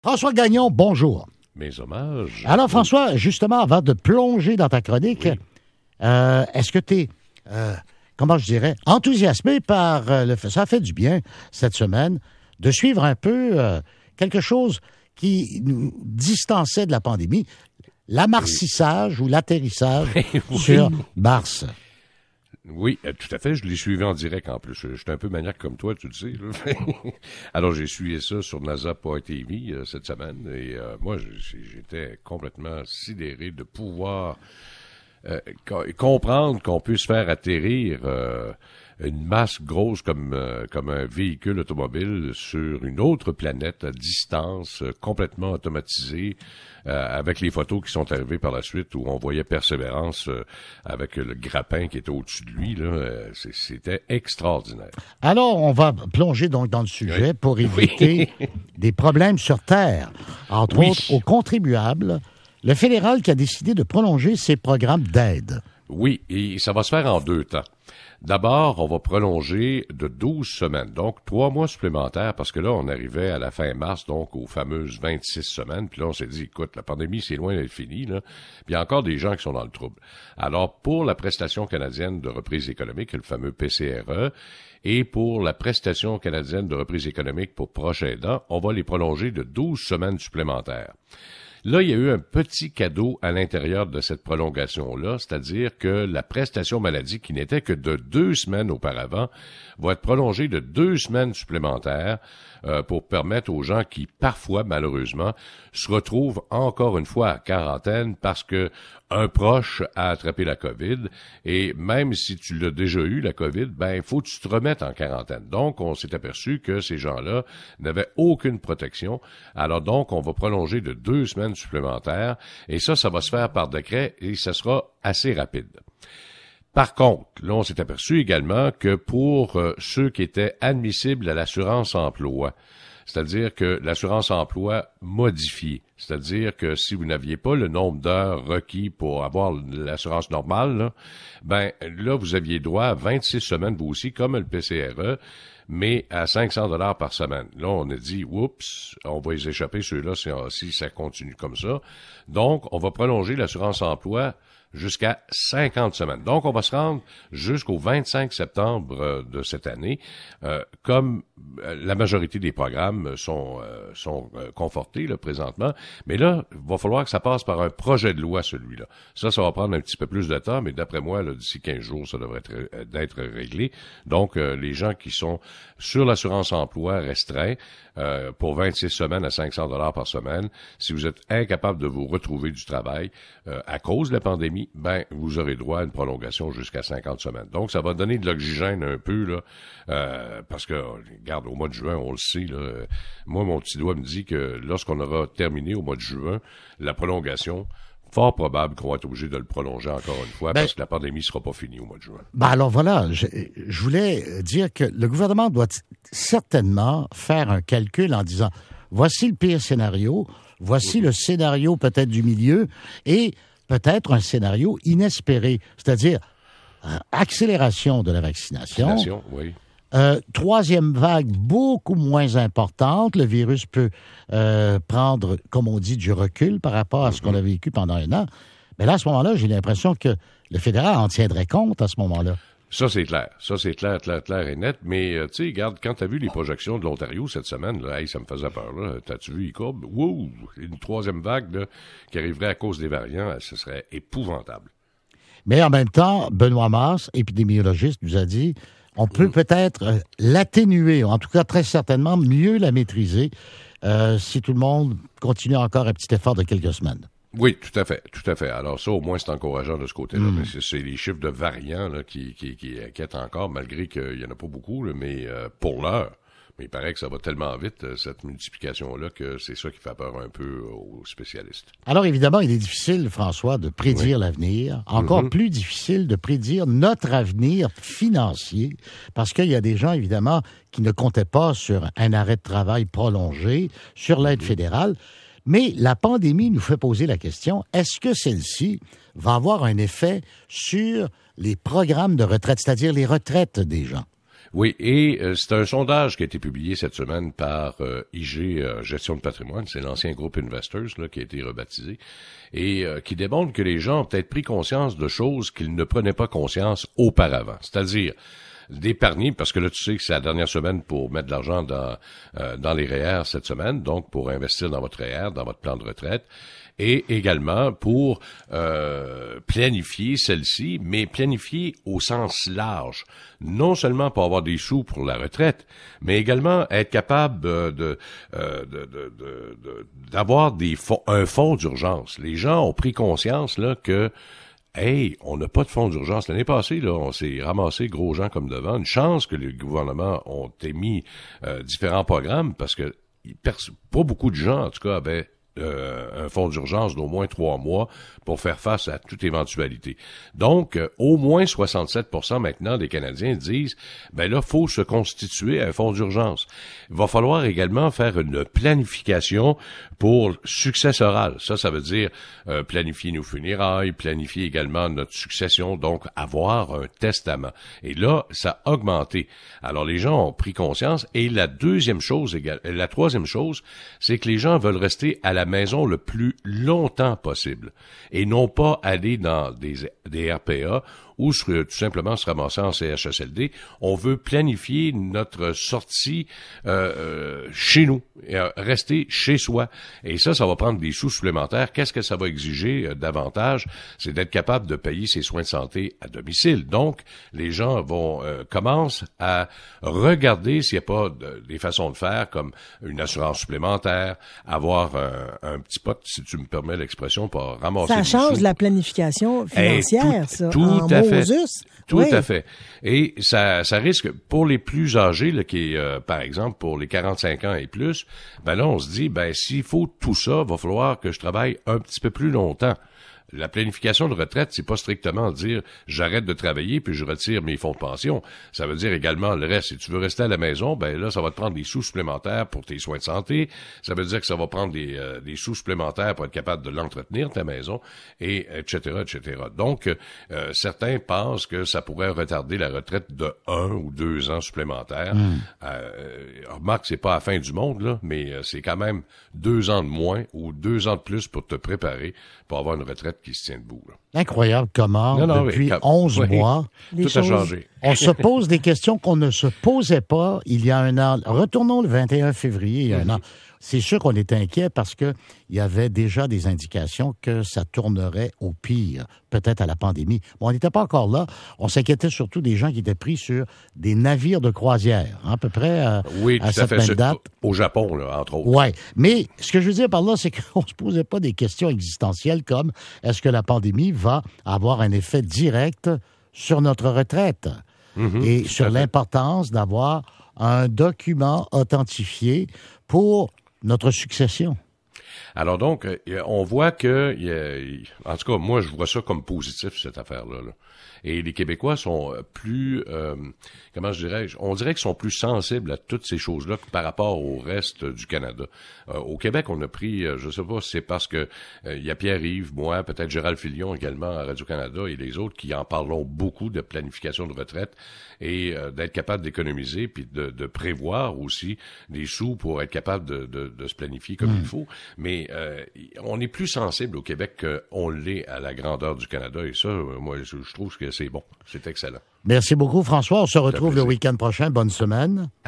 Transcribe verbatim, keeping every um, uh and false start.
François Gagnon, bonjour. Mes hommages. Alors, François, justement, avant de plonger dans ta chronique, oui. euh, est-ce que tu es, euh, comment je dirais, enthousiasmé par euh, le fait, ça a fait du bien cette semaine, de suivre un peu euh, quelque chose qui nous distançait de la pandémie, l'amarcissage oui. ou l'atterrissage oui. sur Mars. Oui, tout à fait. Je l'ai suivi en direct en plus. Je suis un peu maniaque comme toi, tu le sais. Là. Alors, j'ai suivi ça sur nasa point t v euh, cette semaine. Et euh, moi, j'étais complètement sidéré de pouvoir euh, comprendre qu'on puisse faire atterrir euh, une masse grosse comme euh, comme un véhicule automobile sur une autre planète à distance, euh, complètement automatisée, euh, avec les photos qui sont arrivées par la suite où on voyait Persévérance euh, avec le grappin qui était au-dessus de lui. Là, euh, c'était extraordinaire. Alors, on va plonger donc dans le sujet oui. pour éviter oui. des problèmes sur Terre. Entre oui. autres, aux contribuables, le fédéral qui a décidé de prolonger ses programmes d'aide. Oui, et ça va se faire en deux temps. D'abord, on va prolonger de douze semaines, donc trois mois supplémentaires, parce que là, on arrivait à la fin mars, donc aux fameuses vingt-six semaines, puis là, on s'est dit, écoute, la pandémie, c'est loin d'être fini, là, puis il y a encore des gens qui sont dans le trouble. Alors, pour la prestation canadienne de reprise économique, le fameux P C R E, et pour la prestation canadienne de reprise économique pour proches aidants, on va les prolonger de douze semaines supplémentaires. Là, il y a eu un petit cadeau à l'intérieur de cette prolongation-là, c'est-à-dire que la prestation maladie, qui n'était que de deux semaines auparavant, va être prolongée de deux semaines supplémentaires euh, pour permettre aux gens qui, parfois, malheureusement, se retrouvent encore une fois à quarantaine parce que un proche a attrapé la COVID et même si tu l'as déjà eu, la COVID, ben, il faut que tu te remettes en quarantaine. Donc, on s'est aperçu que ces gens-là n'avaient aucune protection. Alors donc, on va prolonger de deux semaines supplémentaires et ça, ça va se faire par décret et ça sera assez rapide. Par contre, là, on s'est aperçu également que pour euh, ceux qui étaient admissibles à l'assurance-emploi, c'est-à-dire que l'assurance-emploi modifiée, c'est-à-dire que si vous n'aviez pas le nombre d'heures requis pour avoir l'assurance normale, là, ben là, vous aviez droit à vingt-six semaines, vous aussi, comme le P C R E, mais à cinq cents dollars par semaine. Là, on a dit, oups, on va les échapper, ceux-là, si, si ça continue comme ça. Donc, on va prolonger l'assurance-emploi jusqu'à cinquante semaines. Donc, on va se rendre jusqu'au vingt-cinq septembre de cette année. Euh, comme la majorité des programmes sont euh, sont euh, confortés là, présentement, mais là, il va falloir que ça passe par un projet de loi, celui-là. Ça, ça va prendre un petit peu plus de temps, mais d'après moi, là, d'ici quinze jours, ça devrait être, euh, d'être réglé. Donc, euh, les gens qui sont sur l'assurance-emploi restreint euh, pour vingt-six semaines à cinq cents dollars par semaine, si vous êtes incapable de vous retrouver du travail euh, à cause de la pandémie, ben vous aurez droit à une prolongation jusqu'à cinquante semaines. Donc, ça va donner de l'oxygène un peu, là, euh, parce que, regarde, au mois de juin, on le sait, là, moi, mon petit doigt me dit que lorsqu'on aura terminé au mois de juin, la prolongation, fort probable qu'on va être obligé de le prolonger encore une fois, ben, parce que la pandémie sera pas finie au mois de juin. Ben alors voilà, je, je voulais dire que le gouvernement doit certainement faire un calcul en disant, voici le pire scénario, voici mmh. le scénario peut-être du milieu, et peut-être un scénario inespéré, c'est-à-dire euh, accélération de la vaccination. Vaccination, oui. Euh, troisième vague beaucoup moins importante. Le virus peut euh, prendre, comme on dit, du recul par rapport à ce mm-hmm. qu'on a vécu pendant un an. Mais là, à ce moment-là, j'ai l'impression que le fédéral en tiendrait compte à ce moment-là. Ça, c'est clair. Ça, c'est clair, clair, clair et net. Mais, euh, tu sais, regarde, quand t'as vu les projections de l'Ontario cette semaine, là, hey, ça me faisait peur, là. T'as-tu vu les courbes? Wow! Une troisième vague, là, qui arriverait à cause des variants, ce serait épouvantable. Mais en même temps, Benoît Masse, épidémiologiste, nous a dit, on peut mmh. peut-être euh, l'atténuer, en tout cas, très certainement, mieux la maîtriser, euh, si tout le monde continue encore un petit effort de quelques semaines. Oui, tout à fait, tout à fait. Alors ça, au moins, c'est encourageant de ce côté-là. Mmh. Mais c'est, c'est les chiffres de variants là, qui, qui, qui inquiètent encore, malgré qu'il n'y en a pas beaucoup, là, mais euh, pour l'heure. Mais il paraît que ça va tellement vite, cette multiplication-là, que c'est ça qui fait peur un peu aux spécialistes. Alors évidemment, il est difficile, François, de prédire oui. l'avenir. Encore mm-hmm. plus difficile de prédire notre avenir financier, parce qu'il y a des gens, évidemment, qui ne comptaient pas sur un arrêt de travail prolongé, sur l'aide mm-hmm. fédérale. Mais la pandémie nous fait poser la question, est-ce que celle-ci va avoir un effet sur les programmes de retraite, c'est-à-dire les retraites des gens? Oui, et euh, c'est un sondage qui a été publié cette semaine par euh, I G euh, Gestion de patrimoine, c'est l'ancien groupe Investors là, qui a été rebaptisé, et euh, qui démontre que les gens ont peut-être pris conscience de choses qu'ils ne prenaient pas conscience auparavant. C'est-à-dire d'épargner, parce que là, tu sais que c'est la dernière semaine pour mettre de l'argent dans euh, dans les R E E R cette semaine, donc pour investir dans votre R E E R, dans votre plan de retraite, et également pour euh, planifier celle-ci, mais planifier au sens large. Non seulement pour avoir des sous pour la retraite, mais également être capable de, de, euh, de, de, de, de d'avoir des fonds, un fonds d'urgence. Les gens ont pris conscience là que hey, on n'a pas de fonds d'urgence. L'année passée, là, on s'est ramassé gros gens comme devant. Une chance que les gouvernements ont émis euh, différents programmes parce que pas beaucoup de gens, en tout cas, avaient Euh, un fonds d'urgence d'au moins trois mois pour faire face à toute éventualité. Donc, euh, au moins soixante-sept pour cent maintenant des Canadiens disent, ben là, faut se constituer un fonds d'urgence. Il va falloir également faire une planification pour successoral. Ça, ça veut dire euh, planifier nos funérailles, planifier également notre succession, donc avoir un testament. Et là, ça a augmenté. Alors, les gens ont pris conscience. Et la deuxième chose, la troisième chose, c'est que les gens veulent rester à la maison le plus longtemps possible et non pas aller dans des, des R P A ou tout simplement se ramasser en C H S L D. On veut planifier notre sortie euh, euh, chez nous, et, euh, rester chez soi. Et ça, ça va prendre des sous supplémentaires. Qu'est-ce que ça va exiger euh, davantage? C'est d'être capable de payer ses soins de santé à domicile. Donc, les gens vont euh, commencent à regarder s'il n'y a pas de, des façons de faire comme une assurance supplémentaire, avoir un, un petit pot, si tu me permets l'expression, pour ramasser Ça des change sous. la planification financière, tout, ça. Tout en à fait. Moses. Tout oui. à fait. Et ça, ça risque, pour les plus âgés, là, qui est, euh, par exemple, pour les quarante-cinq ans et plus, ben là, on se dit, ben, s'il faut tout ça, va falloir que je travaille un petit peu plus longtemps. La planification de retraite, c'est pas strictement dire j'arrête de travailler puis je retire mes fonds de pension. Ça veut dire également le reste. Si tu veux rester à la maison, ben là, ça va te prendre des sous supplémentaires pour tes soins de santé. Ça veut dire que ça va prendre des, euh, des sous supplémentaires pour être capable de l'entretenir, ta maison, et et cetera, et cetera. Donc, euh, certains pensent que ça pourrait retarder la retraite de un ou deux ans supplémentaires. Mmh. Euh, remarque, c'est pas la fin du monde, là, mais c'est quand même deux ans de moins ou deux ans de plus pour te préparer pour avoir une retraite qui se tient debout. Là. Incroyable comment, non, non, depuis oui, onze oui, mois, tout choses, a changé. On se pose des questions qu'on ne se posait pas il y a un an. Retournons le vingt et un février, il y a mm-hmm. un an. C'est sûr qu'on était inquiet parce que il y avait déjà des indications que ça tournerait au pire, peut-être à la pandémie. Bon, on n'était pas encore là. On s'inquiétait surtout des gens qui étaient pris sur des navires de croisière, hein, à peu près euh, oui, à cette même date. Au Japon, là, entre autres. Oui, mais ce que je veux dire par là, c'est qu'on se posait pas des questions existentielles comme est-ce que la pandémie va avoir un effet direct sur notre retraite mm-hmm, et sur l'importance d'avoir un document authentifié pour notre succession. Alors donc, on voit que, en tout cas, moi, je vois ça comme positif, cette affaire-là. Là. Et les Québécois sont plus, euh, comment je dirais, on dirait qu'ils sont plus sensibles à toutes ces choses-là que par rapport au reste du Canada. Euh, au Québec, on a pris, je sais pas si c'est parce que euh, il y a Pierre-Yves, moi, peut-être Gérald Filion également à Radio-Canada et les autres qui en parlent beaucoup de planification de retraite et euh, d'être capable d'économiser puis de, de prévoir aussi des sous pour être capable de, de, de se planifier comme mmh. il faut. Mais euh, on est plus sensible au Québec qu'on l'est à la grandeur du Canada et ça, moi, je, je trouve que c'est bon, c'est excellent. Merci beaucoup, François. On se retrouve le week-end prochain. Bonne semaine.